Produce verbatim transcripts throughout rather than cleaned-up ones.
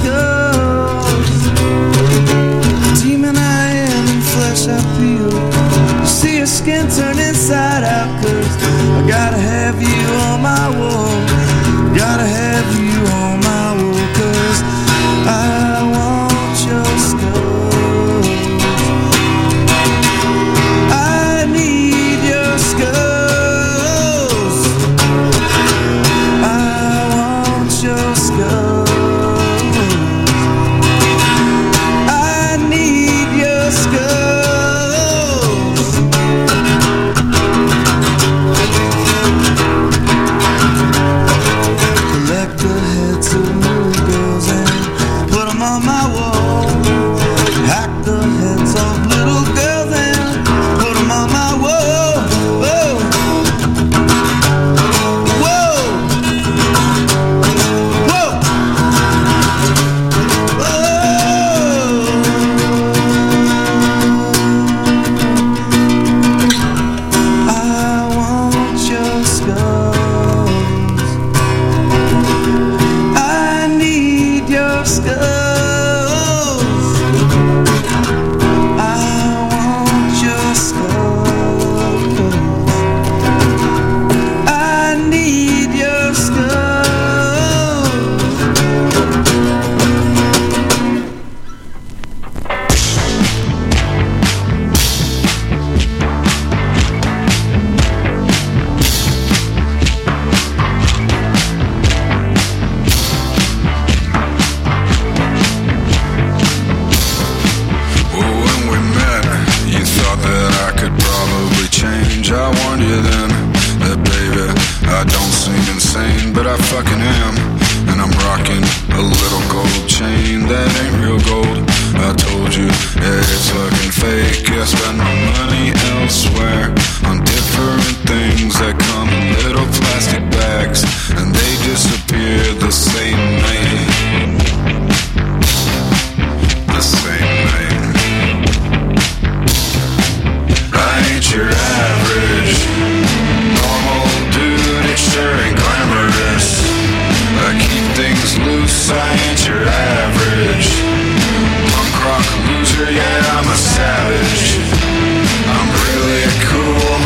skulls. Demon I am and flesh I feel. You see your skin turn inside out, cause I gotta have you on my wall. Gotta have you on my wall, cause I want your skulls. I need your skulls. I want your skulls. I need your skulls. Collect the heads of little girls and put them on my wall. Hack the heads of little girls and put them on my wall. Whoa. Whoa. Whoa. Whoa. I want your skulls. I need your skulls. I want your skulls. I need your skulls. Well, when we met, you thought that I could probably change. I warned you then that, baby, I don't seem insane, but I fucking am. And I'm rocking a little gold chain that ain't real gold. I told you, yeah, it's fucking fake. I spend my money elsewhere on different things that come in little plastic bags, and they disappear the same night. The same night. I ain't your average normal dude, it sure ain't glamorous. I keep things loose, I ain't your average punk rock loser, yeah, I'm a savage. I'm really cool.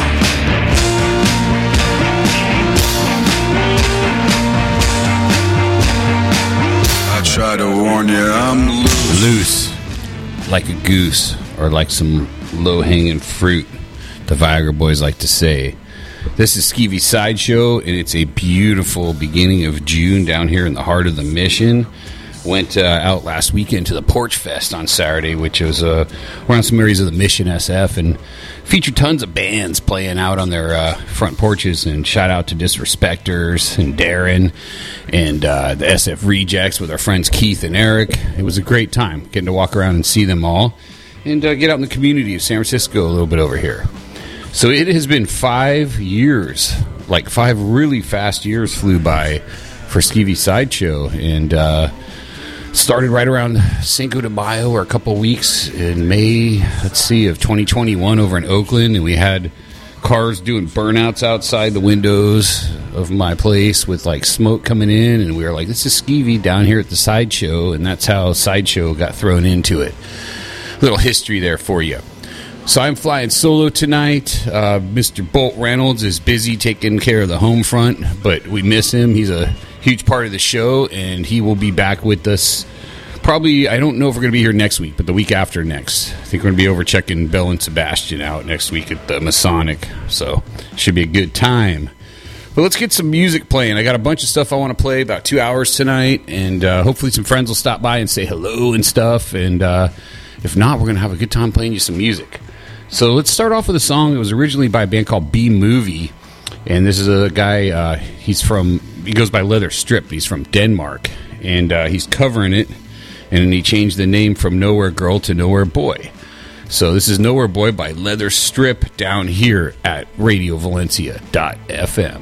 I try to warn you, I'm loose. Loose, like a goose, or like some low-hanging fruit, the Viagra boys like to say. This is Skeevy's Sideshow, and it's a beautiful beginning of June down here in the heart of the Mission. Went uh, out last weekend to the Porch Fest on Saturday, which was uh, around some areas of the Mission S F, and featured tons of bands playing out on their uh, front porches. And shout out to Disrespectors and Darren and uh, the S F Rejects with our friends Keith and Eric. It was a great time getting to walk around and see them all, and uh, get out in the community of San Francisco a little bit over here. So it has been five years, like five really fast years flew by for Skeevy's Sideshow, and uh, started right around Cinco de Mayo, or a couple weeks in May, let's see, of twenty twenty-one over in Oakland, and we had cars doing burnouts outside the windows of my place with like smoke coming in, and we were like, this is Skeevy down here at the Sideshow, and that's how Sideshow got thrown into it. Little history there for you. So I'm flying solo tonight. Uh, Mister Bolt Reynolds is busy taking care of the home front, but we miss him. He's a huge part of the show, and he will be back with us probably, I don't know if we're going to be here next week, but the week after next. I think we're going to be over checking Bell and Sebastian out next week at the Masonic, so should be a good time. But let's get some music playing. I got a bunch of stuff I want to play, about two hours tonight, and uh, hopefully some friends will stop by and say hello and stuff, and uh, if not, we're going to have a good time playing you some music. So let's start off with a song that was originally by a band called B-Movie, and this is a guy, uh, he's from, he goes by Leather Strip, he's from Denmark, and uh, he's covering it, and he changed the name from Nowhere Girl to Nowhere Boy. So this is Nowhere Boy by Leather Strip down here at radio valencia dot f m.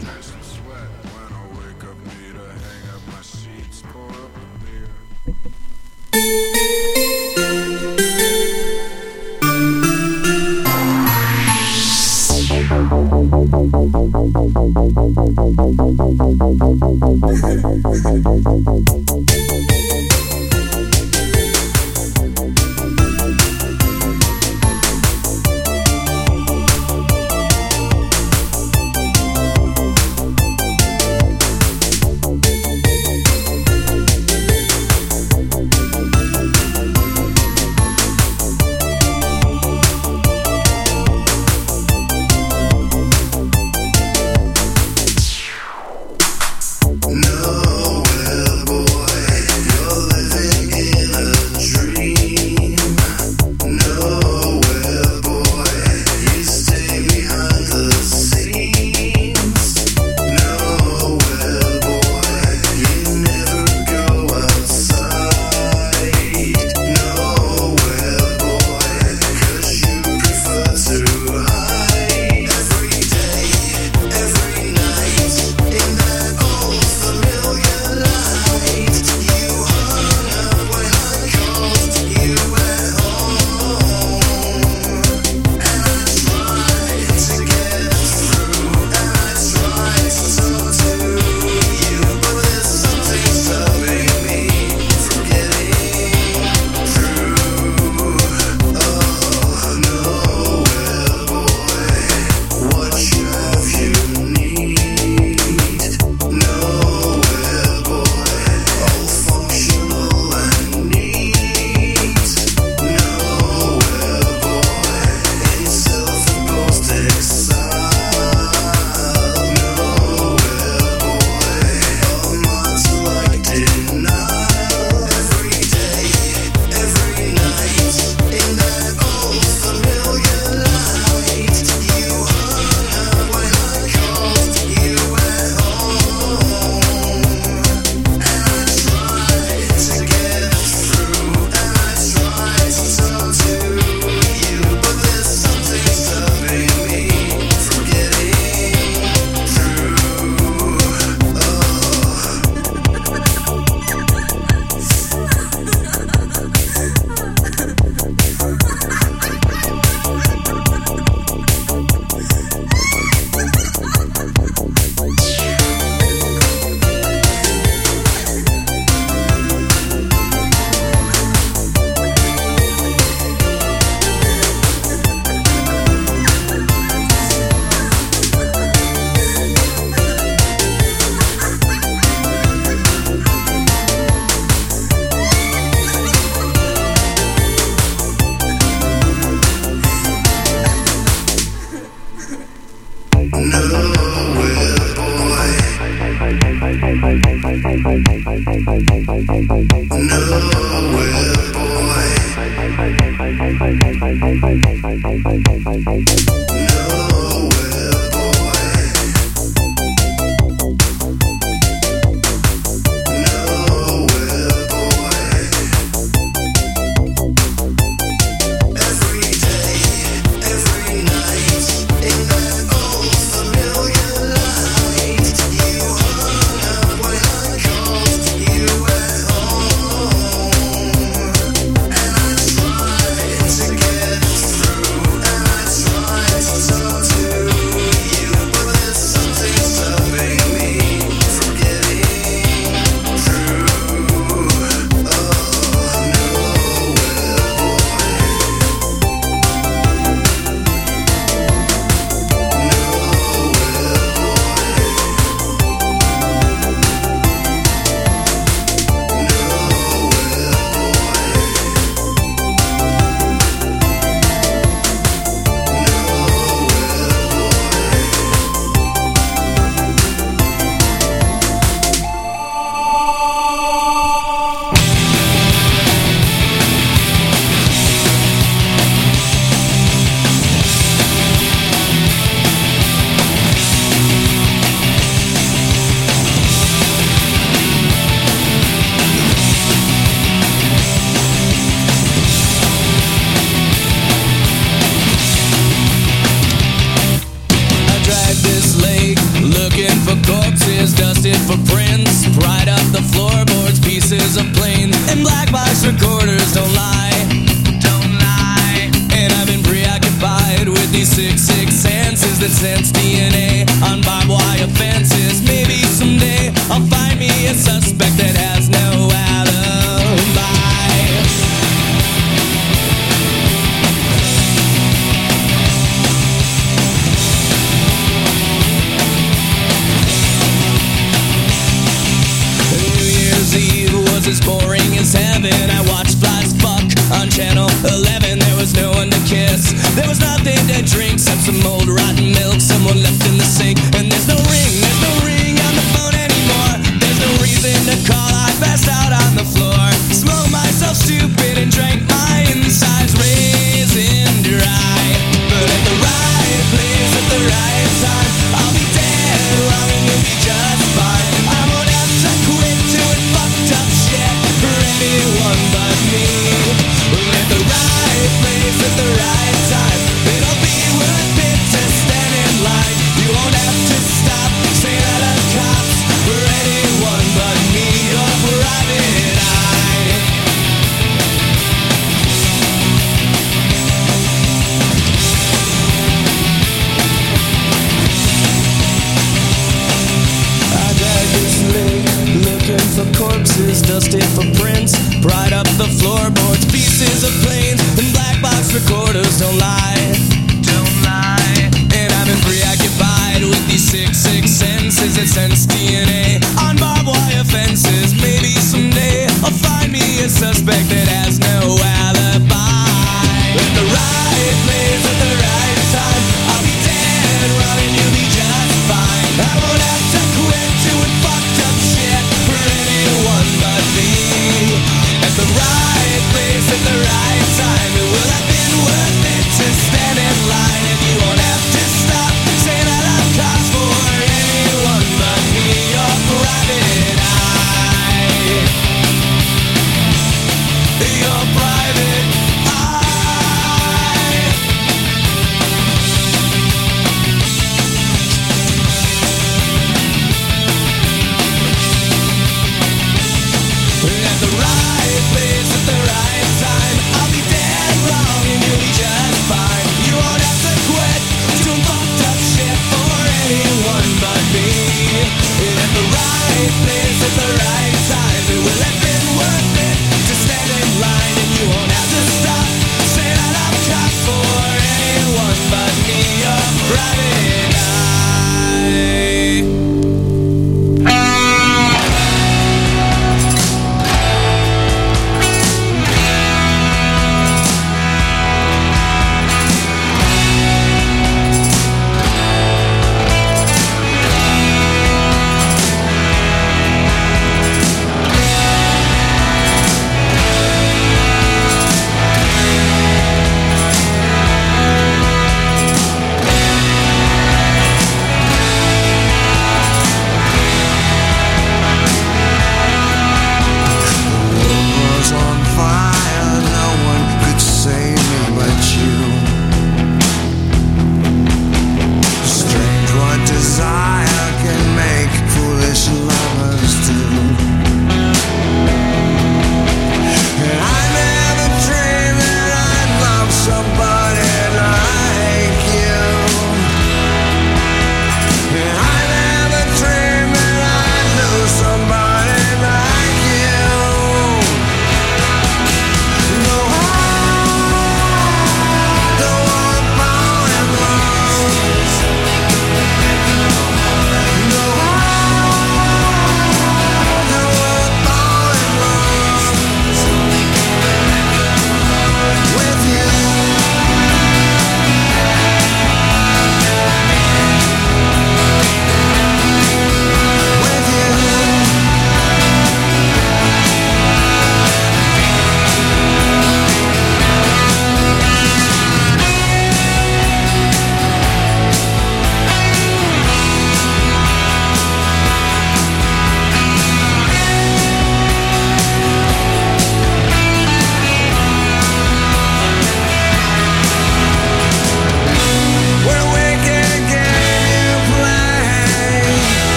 Right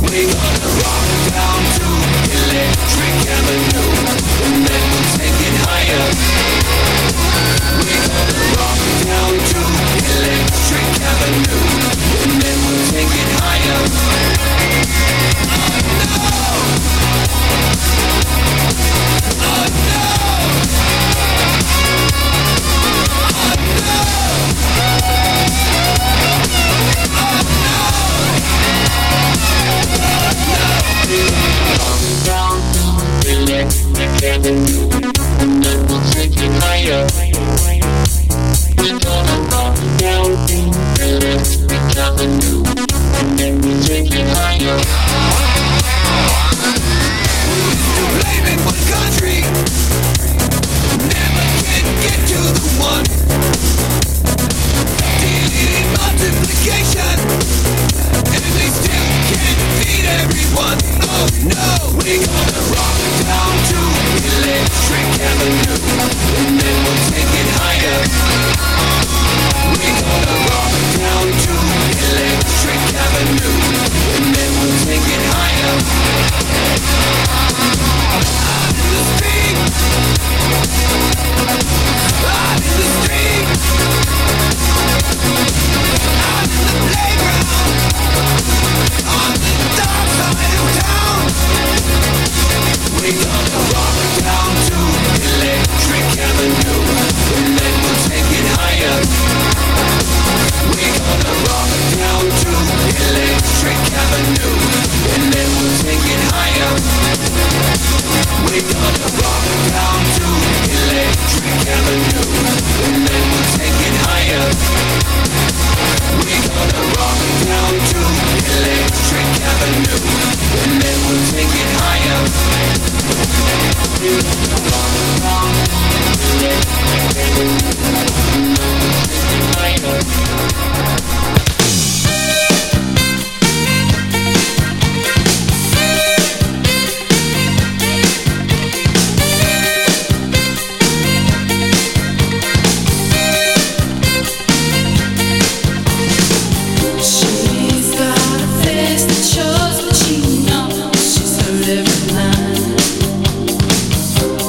Shows that she knows she's heard every line.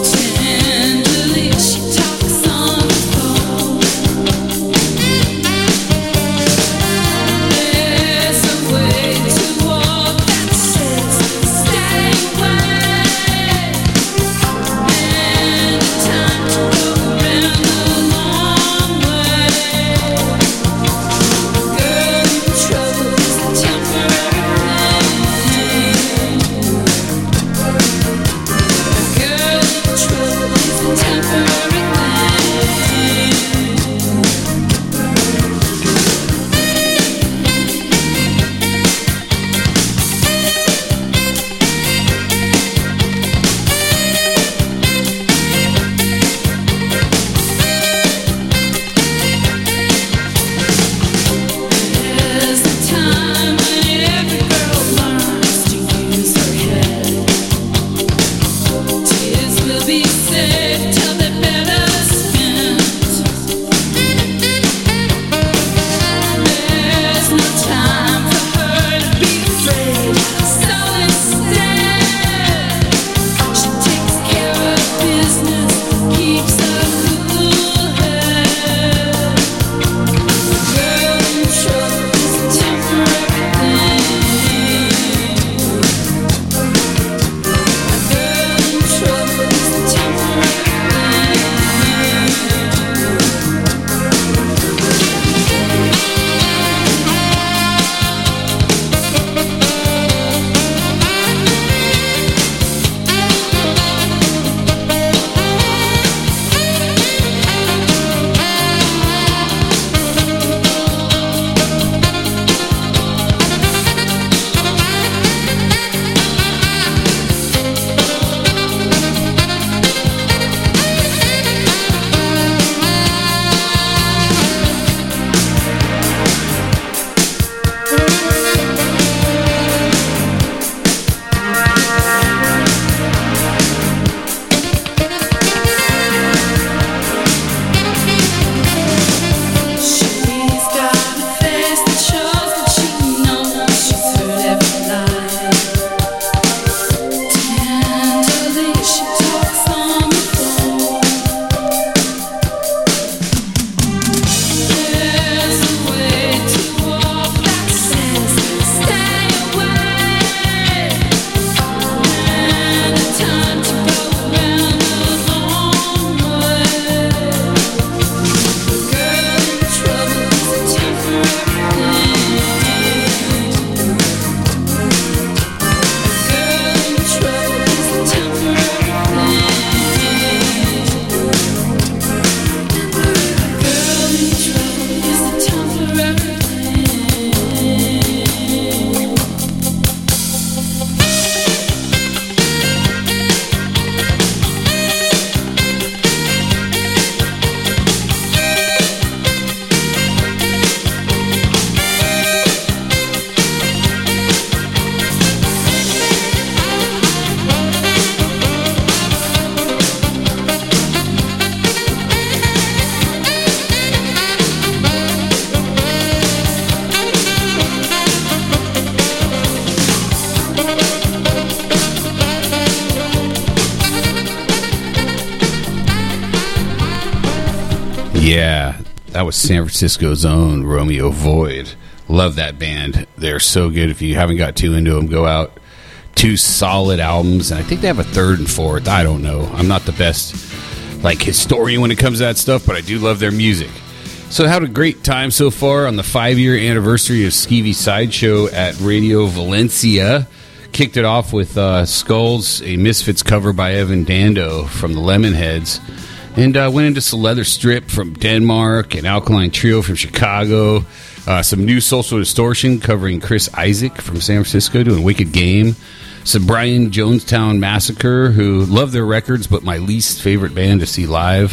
Yeah, that was San Francisco's own Romeo Void. Love that band. They're so good. If you haven't got too into them, go out. Two solid albums, and I think they have a third and fourth. I don't know. I'm not the best like historian when it comes to that stuff, but I do love their music. So I had a great time so far on the five-year anniversary of Skeevy Sideshow at Radio Valencia. Kicked it off with uh, Skulls, a Misfits cover by Evan Dando from the Lemonheads. And uh, went into some Leather Strip from Denmark and Alkaline Trio from Chicago. Uh, some new Social Distortion covering Chris Isaac from San Francisco doing Wicked Game. Some Brian Jonestown Massacre, who love their records, but my least favorite band to see live.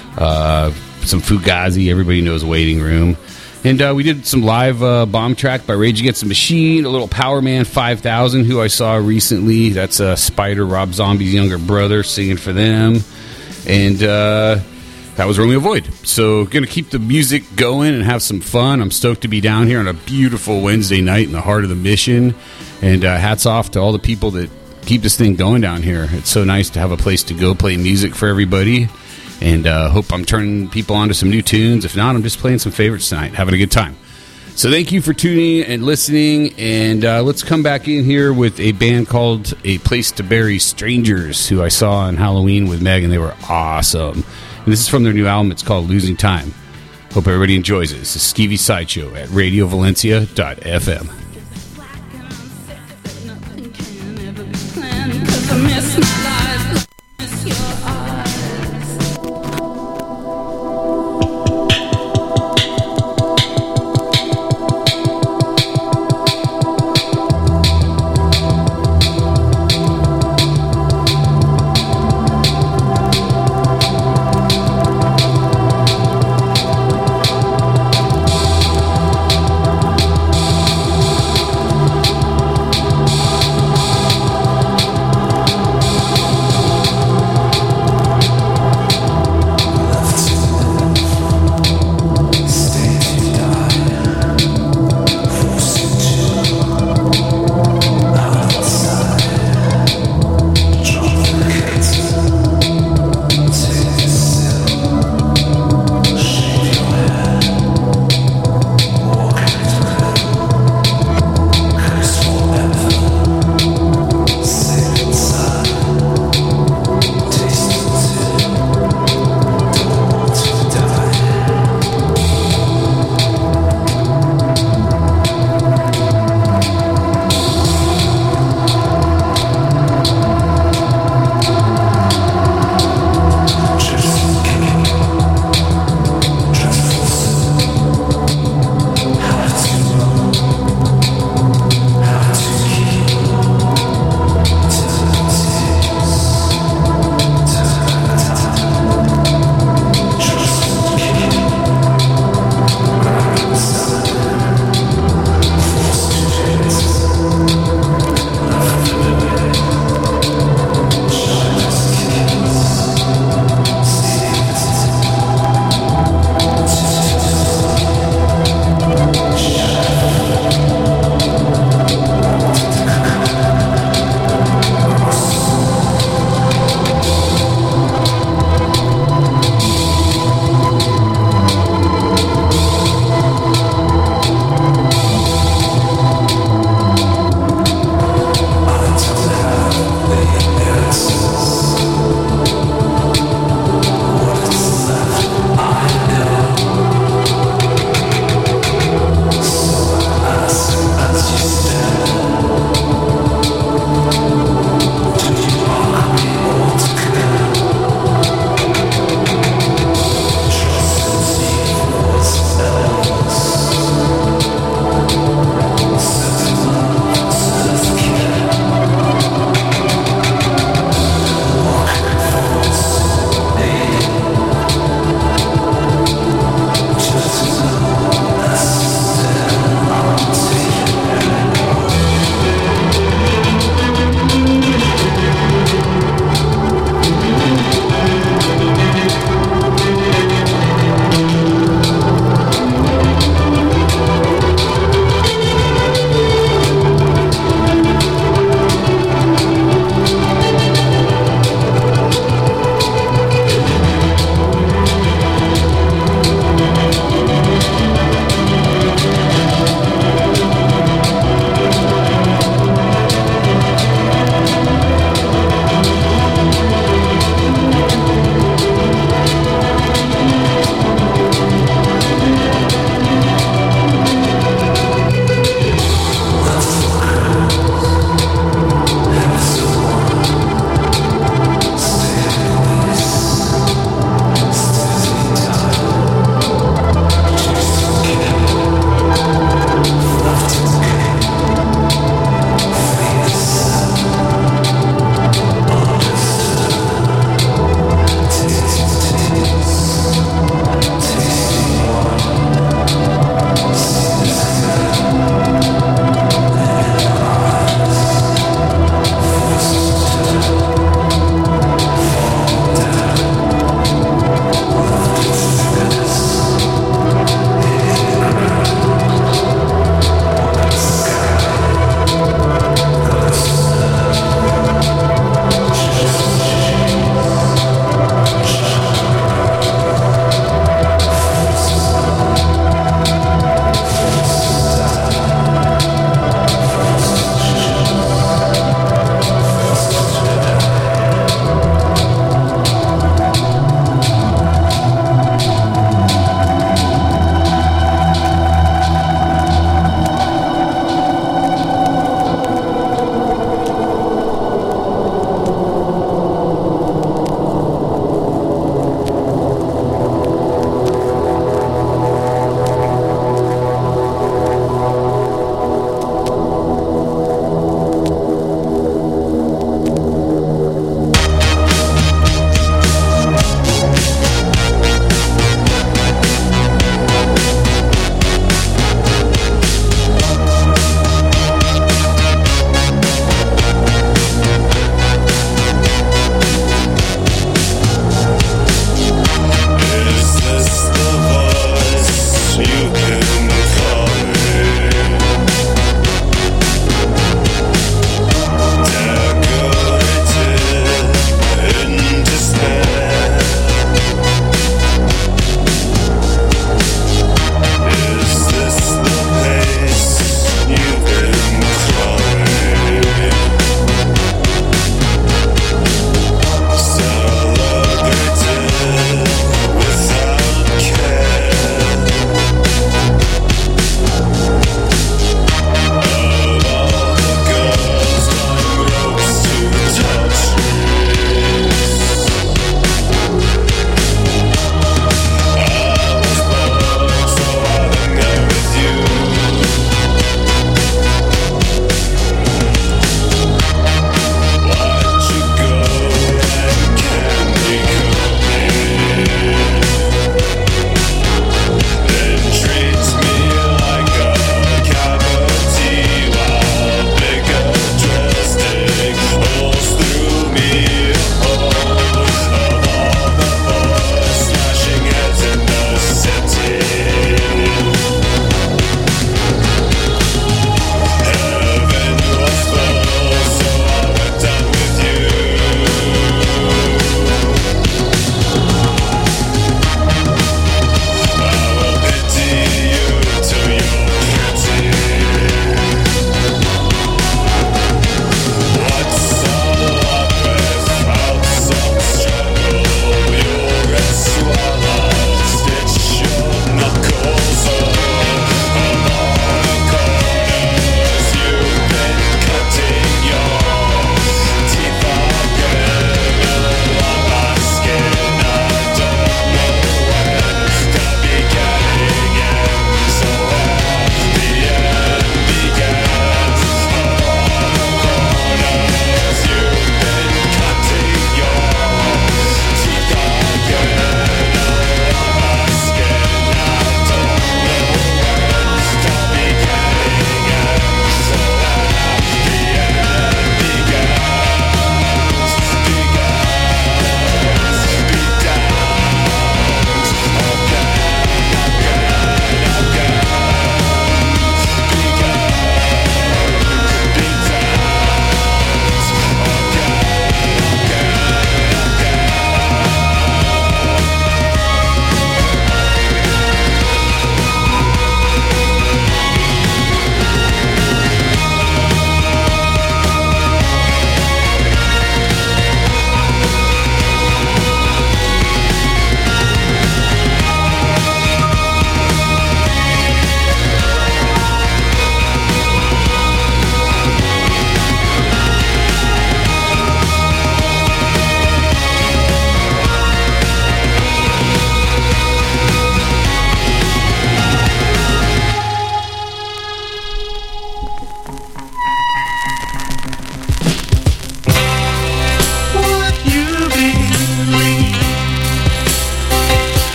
Uh, some Fugazi, everybody knows Waiting Room. And uh, we did some live uh, bomb track by Rage Against the Machine, a little Power Man five thousand, who I saw recently. That's uh, Spider, Rob Zombie's younger brother, singing for them. And uh, that was Romeo Void. So going to keep the music going and have some fun. I'm stoked to be down here on a beautiful Wednesday night in the heart of the Mission. And uh, hats off to all the people that keep this thing going down here. It's so nice to have a place to go play music for everybody. And uh, hope I'm turning people onto some new tunes. If not, I'm just playing some favorites tonight, having a good time. So thank you for tuning and listening. And uh, let's come back in here with a band called A Place to Bury Strangers, who I saw on Halloween with Meg, and they were awesome. And this is from their new album. It's called Losing Time. Hope everybody enjoys it. This is Skeevy Sideshow at radio valencia dot f m. Thank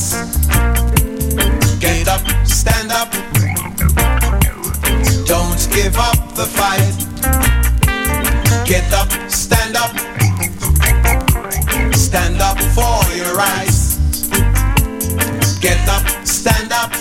rise. Get up, stand up. Don't give up the fight. Get up, stand up. Stand up for your rights. Get up, stand up.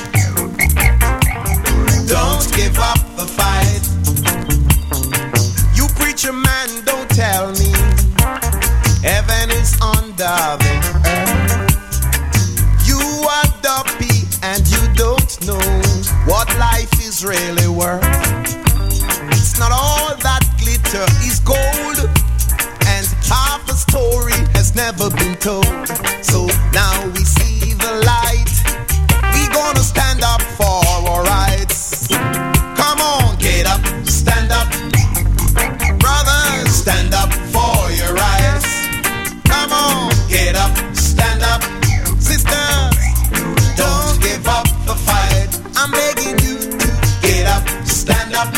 Don't give up the fight. You preacher man, don't tell me heaven is under the earth. You are dumpy and you don't know what life is really worth. It's not all that glitter is gold, and half a story has never been told. So now we see the light. We gonna stand up for our rights. Come on, get up, stand up. Brothers, stand up for your rights. Come on, get up, stand up. Sisters, don't give up the fight. I'm begging you to get up, stand up.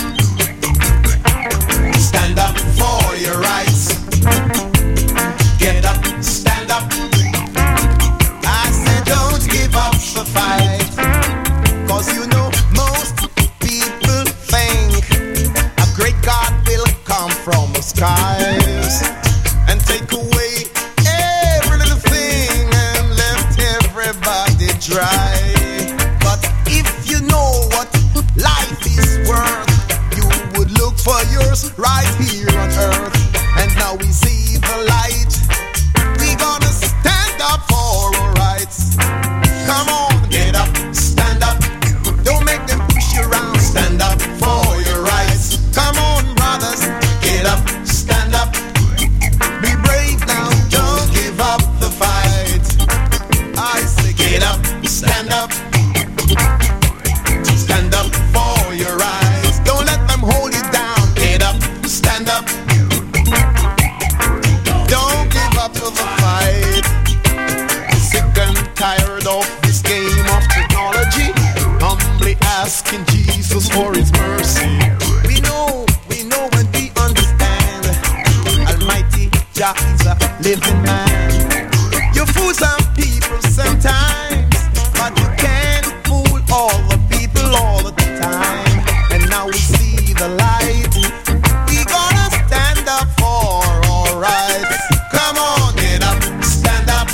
Stand up for your rights. Get up, stand up. I said don't give up the fight. Cause you know most people think a great God will come from the skies and take away every little thing and left everybody dry. But if you know what life is worth, you would look for yours right here on earth. And now we see the light. We gonna stand up for our rights. Come on, get up, stand up. Don't make them push you around. Stand up for your rights. Come on, brothers, get up, stand up. Be brave now, don't give up the fight. I say get up, stand up. Stand up for your rights. Don't let them hold you down. Get up, stand up. Don't give up to the fight. Sick and tired of this game of technology. Humbly asking Jesus for his mercy. We know, we know and we understand. Almighty Jah is a living man. You fool some people sometimes, but you can't fool all the people all the time. And now we see the light. We gonna stand up for our rights. Come on, get up, stand up.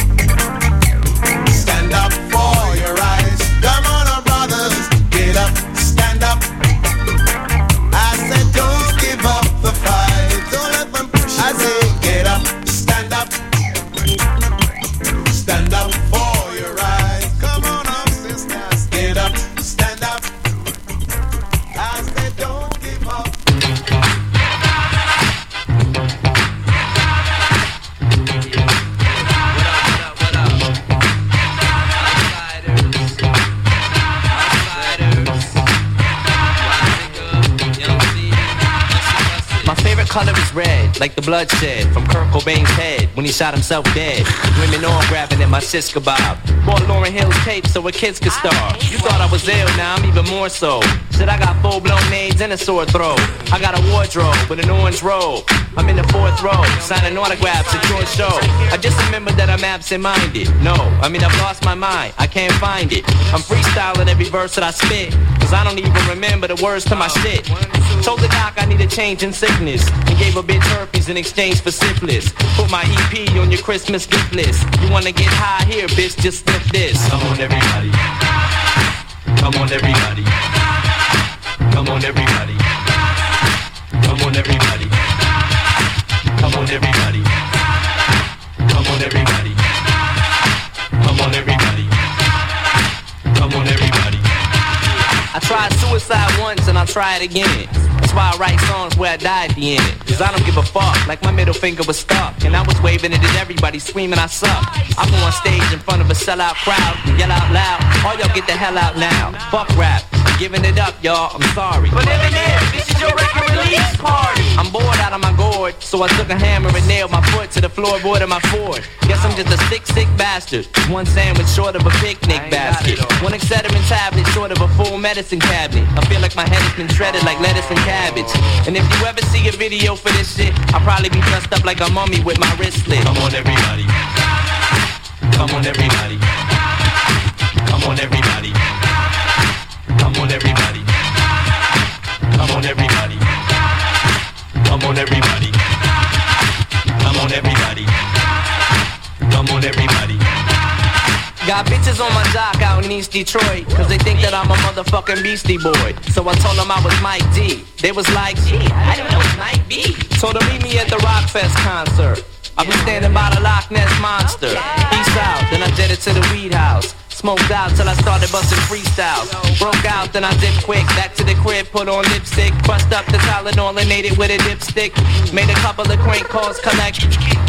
Stand up for your rights. Come on, our brothers, get up, stand up. I said don't give up the fight. Don't let them push you. I say get up, stand up. Stand up for your rights. Come on up, sisters, get up, stand up. I said don't give up. My favorite color is red, like the bloodshed from Kurt Cobain's head when he shot himself dead. Women all grabbing at my shish kebab. Bought Lauryn Hill's tape so her kids could starve. You thought I was ill, now I'm even more so. Shit, I got full-blown AIDS and a sore throat. I got a wardrobe with an orange robe. I'm in the fourth row, signing autographs at your show. I just remember that I'm absent-minded. No, I mean I've lost my mind, I can't find it. I'm freestyling every verse that I spit, cause I don't even remember the words to my shit. Told the doc I need a change in sickness, and gave a bitch herpes in exchange for syphilis. Put my E P on your Christmas gift list. You wanna get high here, bitch, just sniff this. Come on everybody. Come on everybody. Come on everybody. Come on everybody. Come on everybody. Come on everybody. Come on everybody. Come on everybody. I tried suicide once and I'll try it again. That's why I write songs where I die at the end. Cause I don't give a fuck, like my middle finger was stuck. And I was waving it at everybody, screaming I suck. I go on stage in front of a sellout crowd, yell out loud, all y'all get the hell out now. Fuck rap, I'm giving it up, y'all, I'm sorry. But Eminem, this is your record release party. I'm bored out of my gourd, so I took a hammer and nailed my foot to the floorboard of my Ford. Guess I'm just a sick, sick bastard. One sandwich short of a picnic basket. One Excedrin tablet short of a full medicine cabinet. I feel like my head has been shredded like lettuce and cabbage. And if you ever see a video for this shit, I'll probably be dressed up like a mummy with my wrist slit. Come on everybody. Come on everybody. Niggas on my jock out in East Detroit, cause they think that I'm a motherfucking Beastie Boy. So I told them I was Mike D. They was like, gee, I don't know Mike B. Told them meet me at the Rockfest concert. I be standing by the Loch Ness Monster. East out, then I did it to the weed house. Smoked out till I started busting freestyles. Broke out, then I dipped quick. Back to the crib, put on lipstick. Bust up the Tylenol and ate it with a dipstick. Made a couple of crank calls, collect.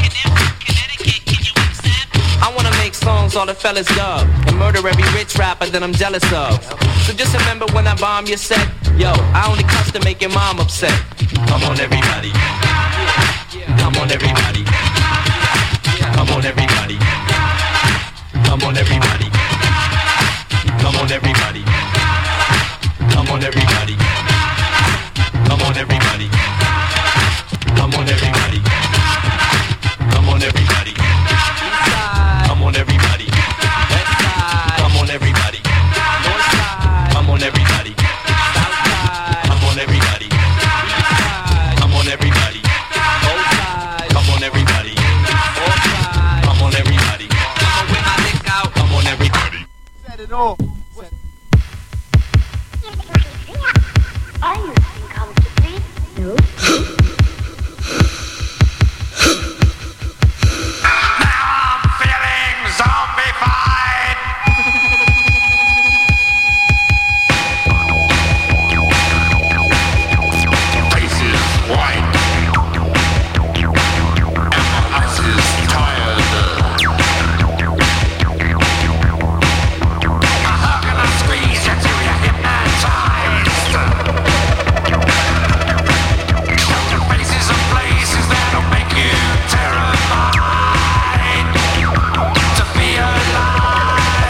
I wanna make songs all the fellas dub and murder every rich rapper that I'm jealous of. So just remember when I bomb your set, yo, I only cuss to make your mom upset. Come on everybody. Come on everybody. Come on everybody. Come on everybody. Come on everybody. Come on everybody. Come on everybody. Come on everybody. Come on everybody. Come on everybody. Come on everybody. Come on everybody. Come on everybody. Come on everybody. Come on everybody. Come on everybody. Come on everybody. Set it off.